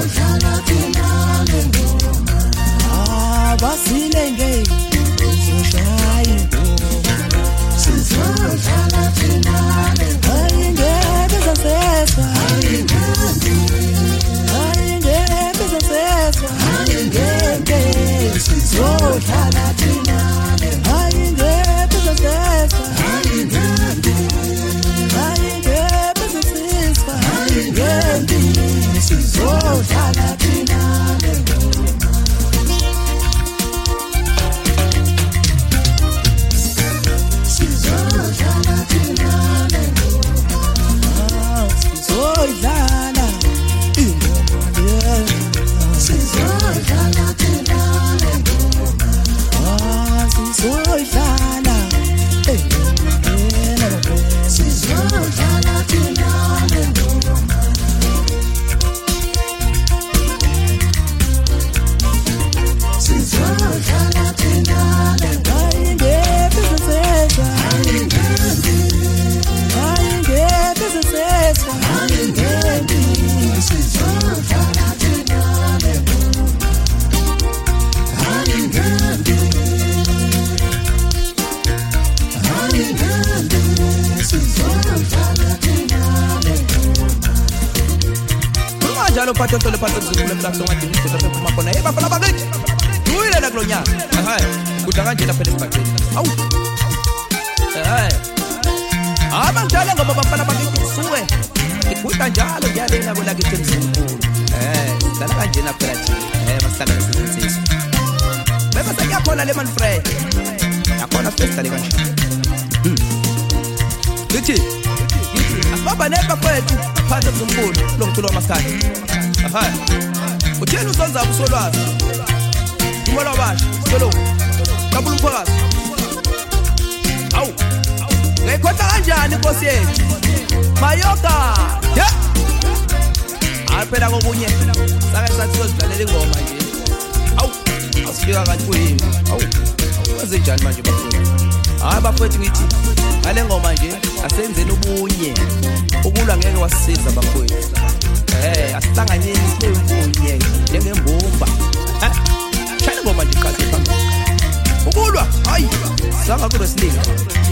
Lo patio le patio zulu la songa de mito tape kuma kona eba fala bagit duile la glonya aha kutanga la pele patio au abantwana ngoba bafana bagit suwe ikuta njalo yale na bola githi mzulu dala kanjena phela thi basala isinsisi beba sayakhona le man friend yakona festa le kanje lithi asibaba neba kwethu phansi mzulu lo mculo wamaskandi aha utheni usonza usolwazi umola basha solo kabulu phakathi awu ngekhotha kanjani inkosi yethu mayoka ya aphela kobunye sake sathi sizidlalela ingoma nje awu asifika kanti kuyini awu wenze njani manje bafowethu bafowethu ngithi ngale ngoma nje asenzeni ubunye ukulwa ngeke wasisiza bafowethu asihlanganyeni sibenkunye njengembumba shayina ngoma nje kahle phambili ukulwa hayi sanga kulo silinga